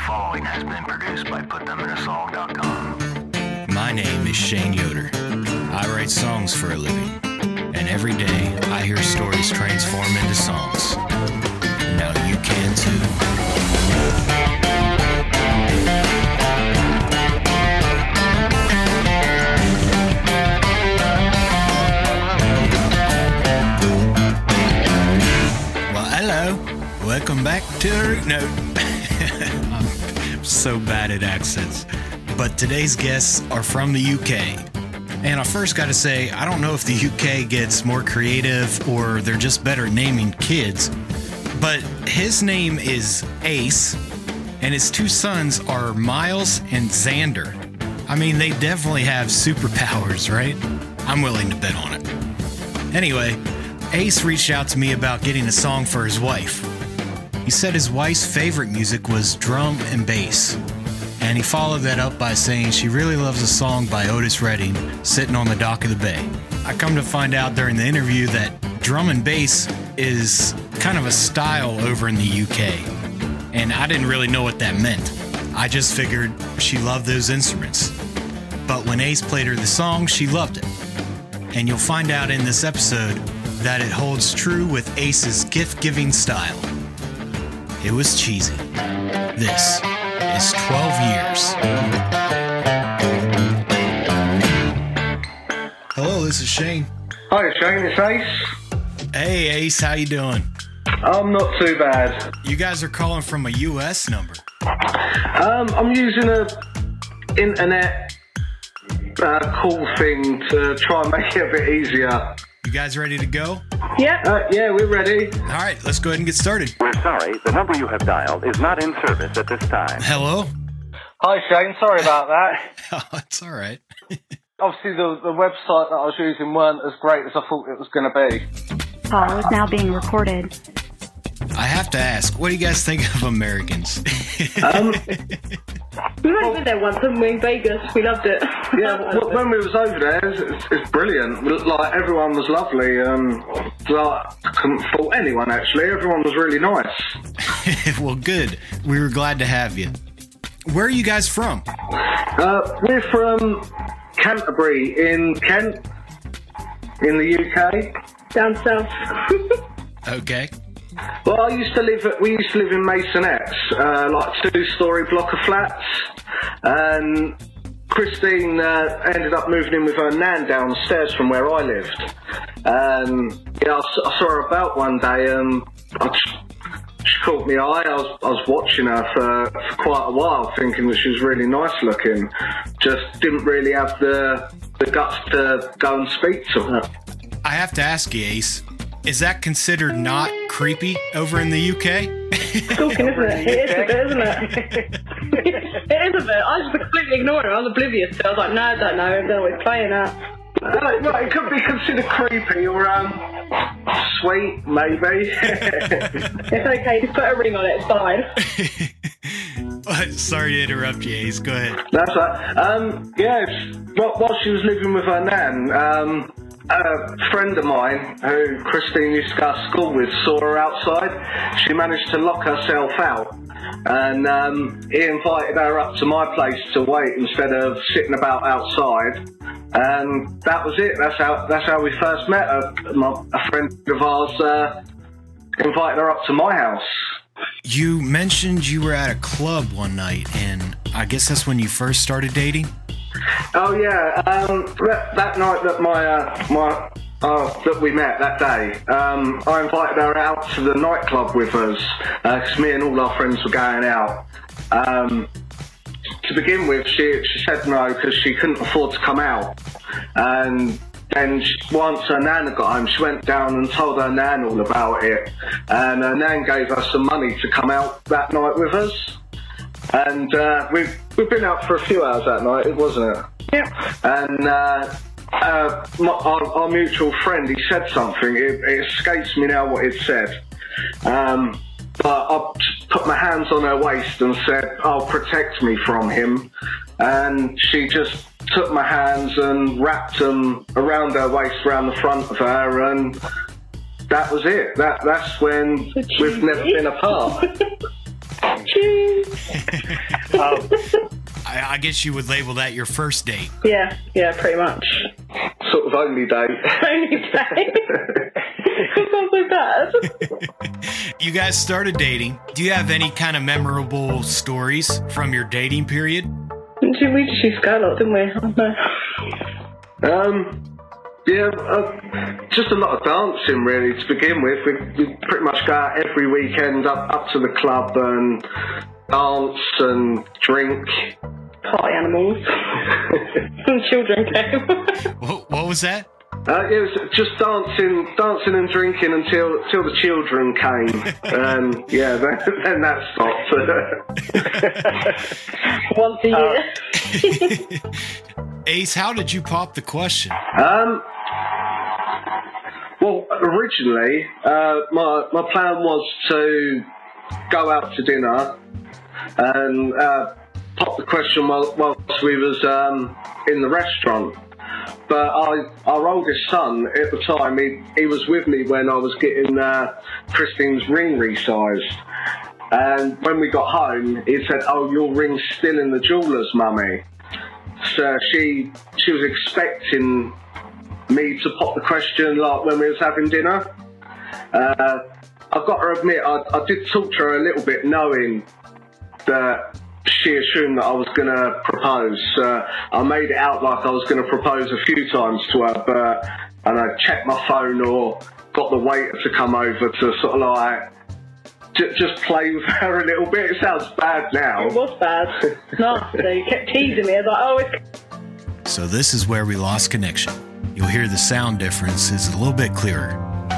following has been produced by PutThemInASong.com. My name is Shane Yoder. I write songs for a living, and every day I hear stories transform into songs. Now you can too. Well, hello. Welcome back to the Root Note. I'm so bad at accents. But today's guests are from the UK. And I first got to say, I don't know if the UK gets more creative or they're just better at naming kids. But his name is Ace, and his two sons are Miles and Xander. I mean, they definitely have superpowers, right? I'm willing to bet on it. Anyway, Ace reached out to me about getting a song for his wife. He said his wife's favorite music was drum and bass. And he followed that up by saying she really loves a song by Otis Redding, Sitting on the Dock of the Bay. I come to find out during the interview that drum and bass is kind of a style over in the UK. And I didn't really know what that meant. I just figured she loved those instruments. But when Ace played her the song, she loved it. And you'll find out in this episode that it holds true with Ace's gift-giving style. It was cheesy. This is 12 years. Hello, this is Shane. Hi Shane, it's Ace. Hey Ace, how you doing? I'm not too bad. You guys are calling from a US number. I'm using a internet call thing to try and make it a bit easier. You guys ready to go? Yeah. Yeah, we're ready. All right, let's go ahead and get started. We're sorry, the number you have dialed is not in service at this time. Hello? Hi Shane, sorry about that. Oh, it's all right. Obviously the website that I was using weren't as great as I thought it was going to be. Call is now being recorded. I have to ask, what do you guys think of Americans? We went over there once, didn't we? Vegas. We loved it. Yeah, when we was over there, it's brilliant. Like, everyone was lovely. I couldn't fault anyone, actually. Everyone was really nice. Well, good. We were glad to have you. Where are you guys from? We're from Canterbury in Kent, in the UK. Down south. We Okay. used to live in Masonets, like a 2-story block of flats, and Christine ended up moving in with her nan downstairs from where I lived. And yeah, I saw her about one day, and she caught my eye. I was watching her for quite a while, thinking that she was really nice looking. Just didn't really have the guts to go and speak to her. I have to ask you, Ace, is that considered not creepy over in the UK? Talking, isn't it? It is a bit, isn't it? It is a bit. I just completely ignored her. I was oblivious to it. I was like, no, I don't know. I don't know what he's playing at. No, it could be considered creepy or sweet, maybe. It's okay. Just put a ring on it. It's fine. Sorry to interrupt you, Ace. Go ahead. That's right. While she was living with her nan, a friend of mine, who Christine used to go to school with, saw her outside. She managed to lock herself out, and he invited her up to my place to wait instead of sitting about outside. And that was it. That's how we first met. A friend of ours invited her up to my house. You mentioned you were at a club one night, and I guess that's when you first started dating? Oh yeah, that night that that we met that day, I invited her out to the nightclub with us, because me and all our friends were going out. To begin with, she said no because she couldn't afford to come out, and then once her nan had got home, she went down and told her nan all about it, and her nan gave her some money to come out that night with us. And we've been out for a few hours that night, wasn't it? Yeah. And our mutual friend, he said something. It escapes me now what he'd said. But I put my hands on her waist and said, "Oh, protect me from him." And she just took my hands and wrapped them around her waist, around the front of her, and that was it. That's when we've never been apart. I guess you would label that your first date. Yeah, pretty much. Sort of only date. Only date. It sounds so bad. You guys started dating. Do you have any kind of memorable stories from your dating period? We just used to go a lot, didn't we? I don't know. Just a lot of dancing really to begin with. We pretty much go out every weekend up to the club and dance and drink. Party animals. Some children came. What was that? It was just dancing and drinking until the children came, and then that stopped. Once a year. Ace, how did you pop the question? Well, originally, my plan was to go out to dinner and pop the question whilst we was in the restaurant. But our oldest son at the time, he was with me when I was getting Christine's ring resized. And when we got home, he said, "Oh, your ring's still in the jeweller's, Mummy." So she was expecting me to pop the question like when we was having dinner. I've got to admit, I did talk to her a little bit, knowing that she assumed that I was going to propose. I made it out like I was going to propose a few times to her, and I checked my phone or got the waiter to come over to sort of like just play with her a little bit. It sounds bad now. It was bad. Nasty. You kept teasing me. I was like, oh, it's... So this is where we lost connection. You'll hear the sound difference is a little bit clearer.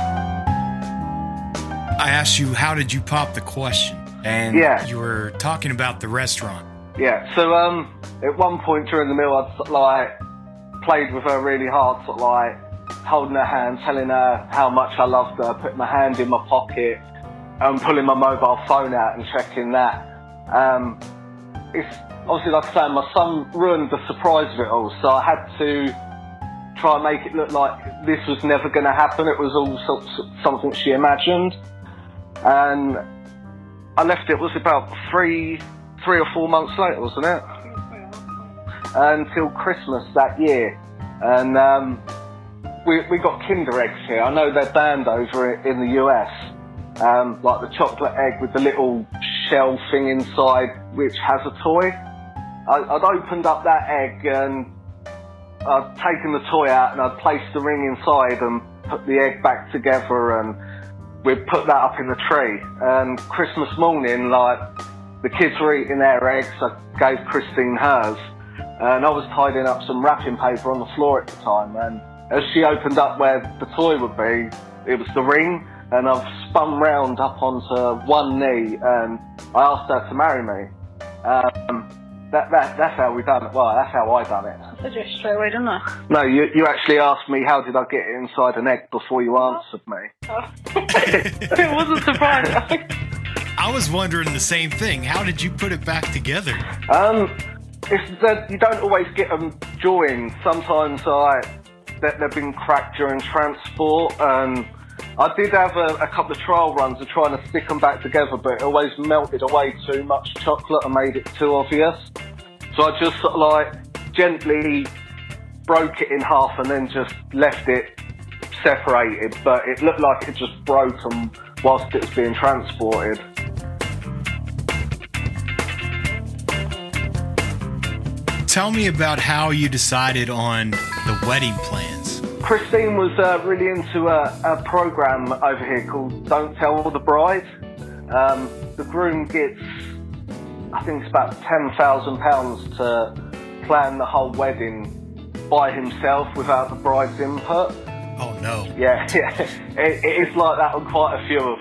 I asked you, how did you pop the question? And you were talking about the restaurant. Yeah, so at one point during the meal, I'd sort of like played with her really hard, sort of like holding her hand, telling her how much I loved her, putting my hand in my pocket, and pulling my mobile phone out and checking that. It's obviously, like I say, my son ruined the surprise of it all, so I had to try and make it look like this was never going to happen. It was all something she imagined. And I left it was about three or 4 months later, wasn't it? Until Christmas that year. And we got Kinder Eggs here. I know they're banned over in the US. Like the chocolate egg with the little shell thing inside, which has a toy. I'd opened up that egg and I'd taken the toy out and I'd placed the ring inside and put the egg back together, and we'd put that up in the tree. And Christmas morning, like, the kids were eating their eggs, I gave Christine hers, and I was tidying up some wrapping paper on the floor at the time, and as she opened up where the toy would be, it was the ring, and I've spun round up onto one knee and I asked her to marry me. That's how we done it. Well, that's how I done it. I said it straight away, didn't I? No, you actually asked me how did I get it inside an egg before you answered me. Oh. It wasn't surprising. I was wondering the same thing. How did you put it back together? It's that you don't always get them joined. Sometimes they've been cracked during transport, and I did have a couple of trial runs of trying to stick them back together, but it always melted away too much chocolate and made it too obvious. So I just sort of like gently broke it in half and then just left it separated, but it looked like it just broke them whilst it was being transported. Tell me about how you decided on the wedding plans. Christine was really into a program over here called Don't Tell the Bride. The groom gets, I think it's about £10,000 to plan the whole wedding by himself without the bride's input. Oh no. Yeah. It is like that on quite a few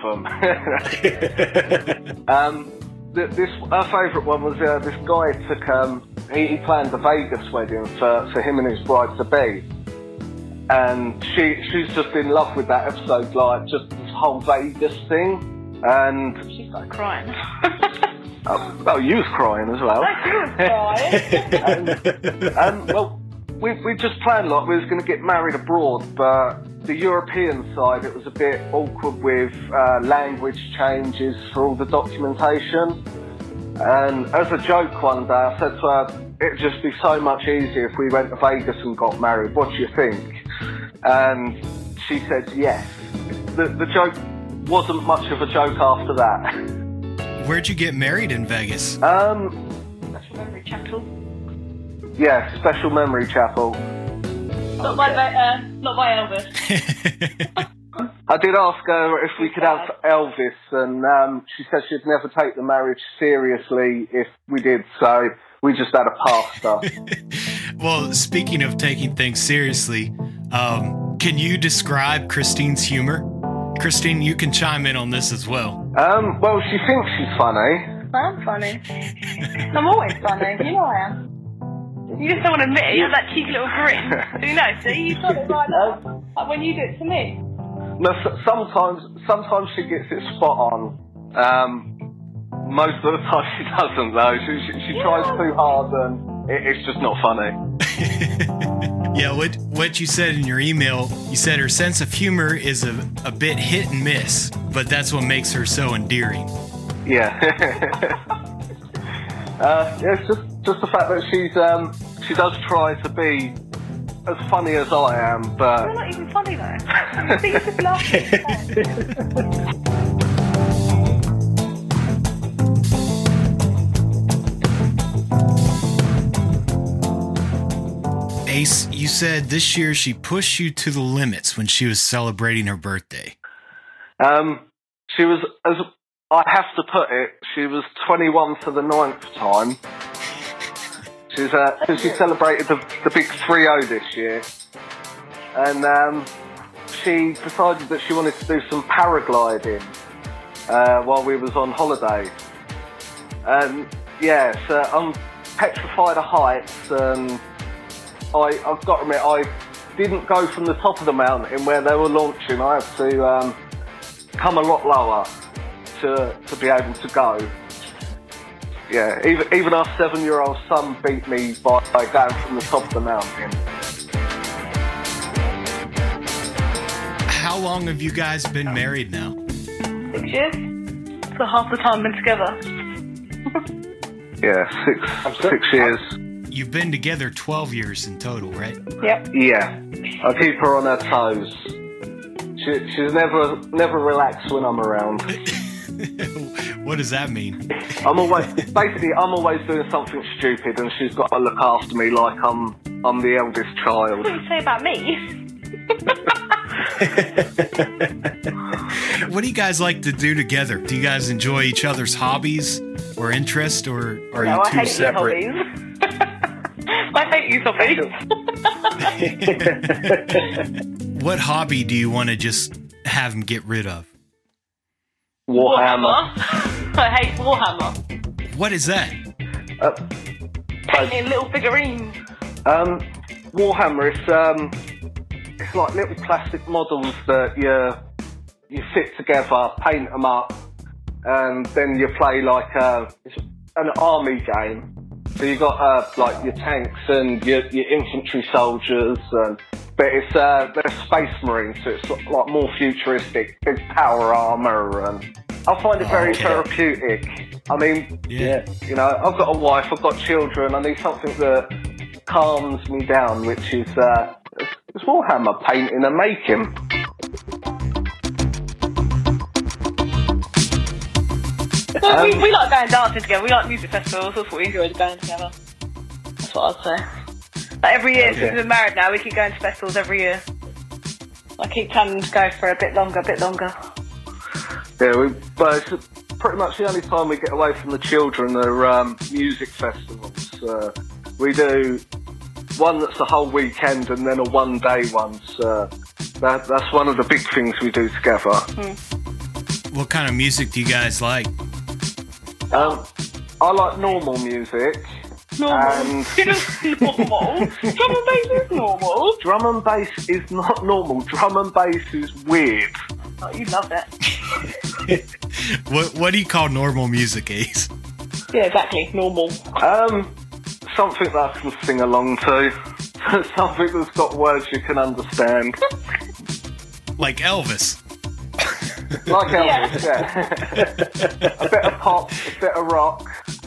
of them. Our favourite one was this guy took, he planned a Vegas wedding for him and his bride-to-be. And she's just in love with that episode, like just this whole Vegas thing. And she started crying. You was crying as well. You was crying. and well, we just planned like we was going to get married abroad, but the European side, it was a bit awkward with language changes for all the documentation. And as a joke one day, I said to her, it'd just be so much easier if we went to Vegas and got married. What do you think? And she said yes. The joke wasn't much of a joke after that. Where'd you get married in Vegas? Special Memory Chapel. Yeah, Special Memory Chapel. Not by Elvis. I did ask her if we could have Elvis, and she said she'd never take the marriage seriously if we did, so we just had a pastor. Well, speaking of taking things seriously, can you describe Christine's humor? Christine, you can chime in on this as well. Well, she thinks she's funny. I'm funny. I'm always funny. You know I am. You just don't want to admit it. You have that cheeky little grin. Do you know? See, you got it right up. Like when you do it to me. No, sometimes she gets it spot on. Most of the time she doesn't, though. She tries too hard, and it's just not funny. Yeah, what you said in your email, you said her sense of humor is a bit hit and miss, but that's what makes her so endearing. Yeah. It's just the fact that she does try to be as funny as I am, but... You're not even funny, though. I think you're just laughing. Ace, you said this year she pushed you to the limits when she was celebrating her birthday. She was, as I have to put it, she was 21 for the 9th time. She celebrated the big 3-0 this year. And she decided that she wanted to do some paragliding while we was on holiday. And yeah, so I'm petrified of heights, and I've got to admit, I didn't go from the top of the mountain where they were launching. I had to come a lot lower to be able to go. Yeah, even our 7-year-old son beat me by going from the top of the mountain. How long have you guys been married now? 6 years. So half the time been together. Yeah, six years. You've been together 12 years in total, right? Yep. Yeah, I keep her on her toes. She's never relaxed when I'm around. What does that mean? I'm always doing something stupid, and she's got to look after me like I'm the eldest child. What do you say about me? What do you guys like to do together? Do you guys enjoy each other's hobbies or interests, or are you too separate? I hate you hobbies. What hobby do you want to just have him get rid of? Warhammer. I hate Warhammer. What is that? Painting little figurines. Warhammer, it's like little plastic models that you fit together, paint them up, and then you play like it's an army game. So you got like your tanks and your infantry soldiers, but they're space marines, so it's like more futuristic, big power armor, and I find it very therapeutic. I mean, Yeah. you know, I've got a wife, I've got children, I need something that calms me down, which is it's Warhammer painting and making. Well, we like going dancing together. We like music festivals. That's what we enjoy, going together. That's what I'd say. Like every year, since we've been married now, we keep going to festivals every year. I keep planning to go for a bit longer. Yeah, but it's pretty much the only time we get away from the children are music festivals. We do one that's a whole weekend and then a one-day one. So that's one of the big things we do together. What kind of music do you guys like? I like normal music. Normal. Normal. Drum and bass is normal. Drum and bass is not normal. Drum and bass is weird. Oh, you love it. What do you call normal music, Ace? Yeah, exactly. Normal. Something that I can sing along to. Something that's got words you can understand. Like Elvis. Like Elvis, yeah. A bit of pop, a bit of rock.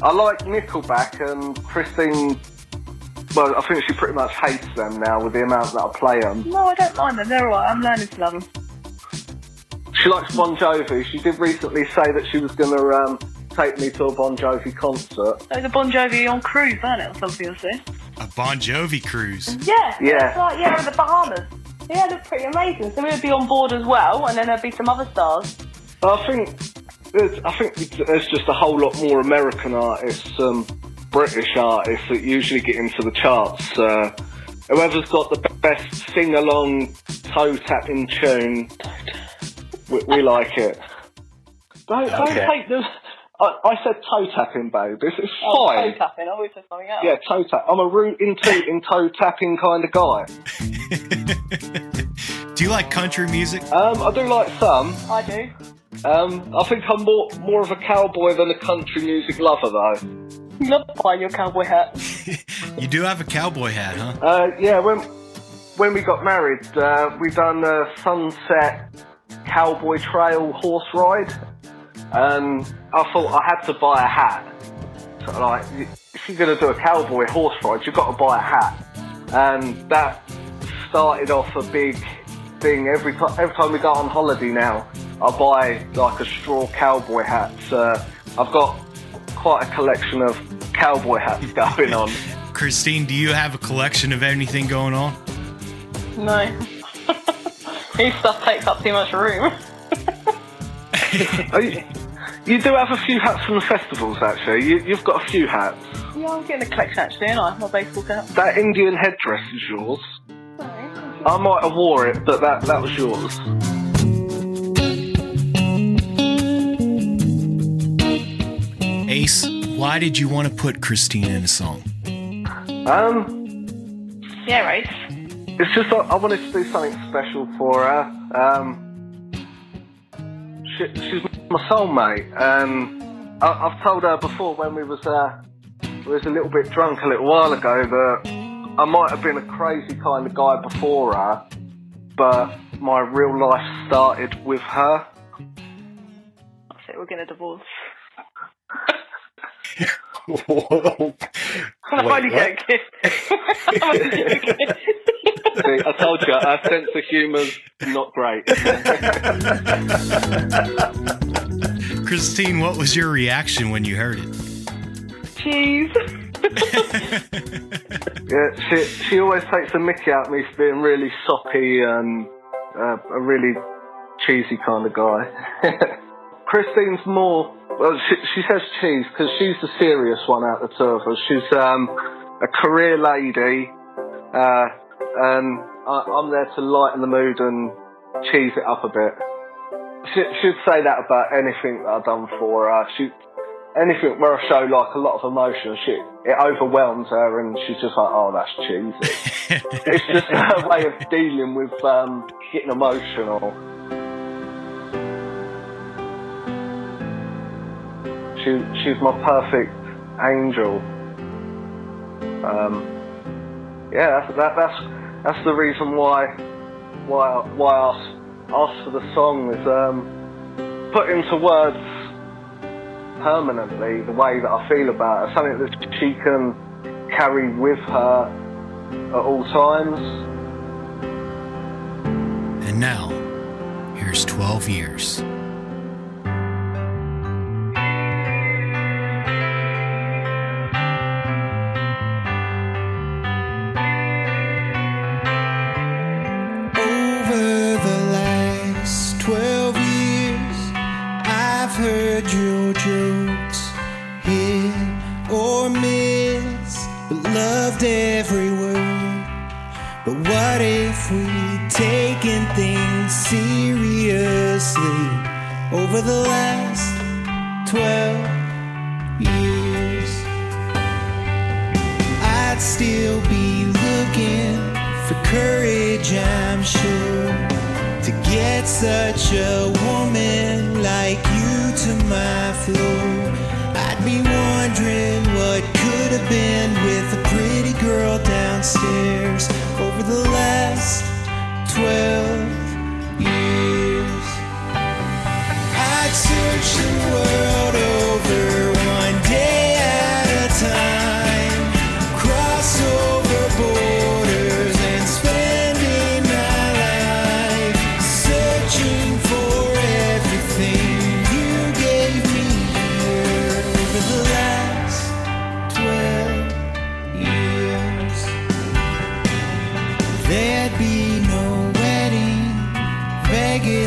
I like Nickelback, and Christine, well, I think she pretty much hates them now with the amount that I play them. No, I don't mind them. They're alright. I'm learning to love them. She likes Bon Jovi. She did recently say that she was going to take me to a Bon Jovi concert. There's a Bon Jovi on cruise, isn't it, or something, you'll see? A Bon Jovi cruise. Yeah. Yeah. It's like, in the Bahamas. Yeah, it looked pretty amazing. So we would be on board as well, and then there'd be some other stars. I think there's just a whole lot more American artists, British artists that usually get into the charts. Whoever's got the best sing-along, toe-tapping tune, we like it. Don't take the... I said toe-tapping, babe. It's fine. Toe-tapping. I always said something else. Yeah, toe-tap. I'm a rootin'-tootin' toe-tapping kind of guy. Do you like country music? I do like some. I do. I think I'm more of a cowboy than a country music lover, though. You love buying your cowboy hat. You do have a cowboy hat, huh? Yeah, when we got married, we done a Sunset Cowboy Trail horse ride, and I thought I had to buy a hat. So, like, if you're going to do a cowboy horse ride, you've got to buy a hat. And that started off a big thing. Every time we go on holiday now, I buy like a straw cowboy hat. I've got quite a collection of cowboy hats going on. Christine, do you have a collection of anything going on? No. His stuff takes up too much room. You do have a few hats from the festivals, actually. You've got a few hats. Yeah, I'm getting a collection actually, aren't I? My baseball cap. That Indian headdress is yours. Sorry. I might have wore it, but that was yours. Ace, why did you want to put Christine in a song? Yeah, Ace. It's just I wanted to do something special for her. She's my soulmate, and I've told her before when we was a little bit drunk a little while ago that I might have been a crazy kind of guy before her, but my real life started with her. I say we're getting a divorce. Whoa. I'm only joking. I'm only joking. See, I told you, our sense of humour's not great. Christine, what was your reaction when you heard it? Cheese. Yeah, she always takes a mickey out of me for being really soppy and a really cheesy kind of guy. Christine's more, well, she says cheese because she's the serious one out of the two of us. She's a career lady, and I'm there to lighten the mood and cheese it up a bit. She'd say that about anything that I've done for her. Anything where I show like a lot of emotion, it overwhelms her, and she's just like, "Oh, that's cheesy." It's just her way of dealing with getting emotional. She's my perfect angel. Yeah, that's the reason why I asked for the song is put into words permanently the way that I feel about her, something that she can carry with her at all times. And now, here's 12 years. Heard your jokes, hit or miss, but loved every word. But what if we'd taken things seriously over the last 12 years? I'd still be looking for courage, I'm sure, to get such a woman like you to my floor. I'd be wondering what could have been with a pretty girl downstairs over the last 12 years. I'd search the world over one day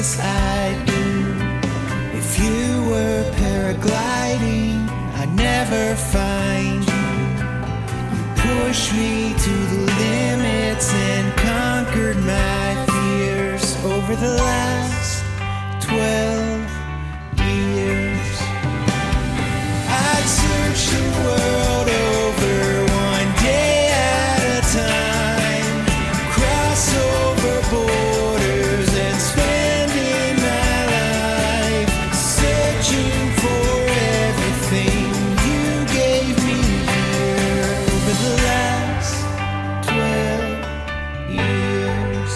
yes I do. If you were paragliding, I'd never find you. You pushed me to the limits and conquered my fears over the last 12 years. I'd search the world over one day at a time, cross over borders and spending my life searching for everything you gave me here over the last 12 years.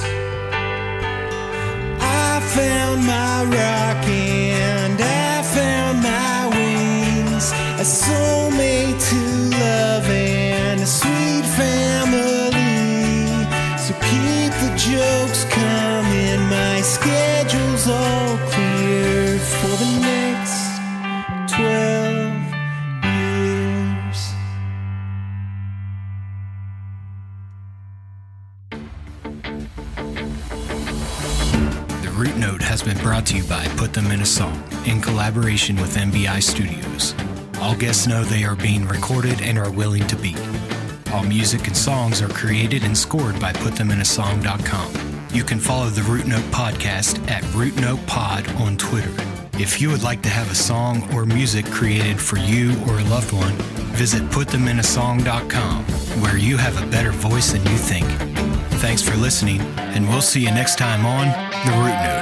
I found my rock and I found my wings, a soulmate to love and a sweet family. So keep the jokes coming, my schedule's all clear for the next 12 years. The Root Note has been brought to you by Put Them in a Song in collaboration with MBI Studios. All guests know they are being recorded and are willing to be. All music and songs are created and scored by PutThemInASong.com. You can follow the Root Note podcast at Root Note Pod on Twitter. If you would like to have a song or music created for you or a loved one, visit PutThemInASong.com, where you have a better voice than you think. Thanks for listening, and we'll see you next time on The Root Note.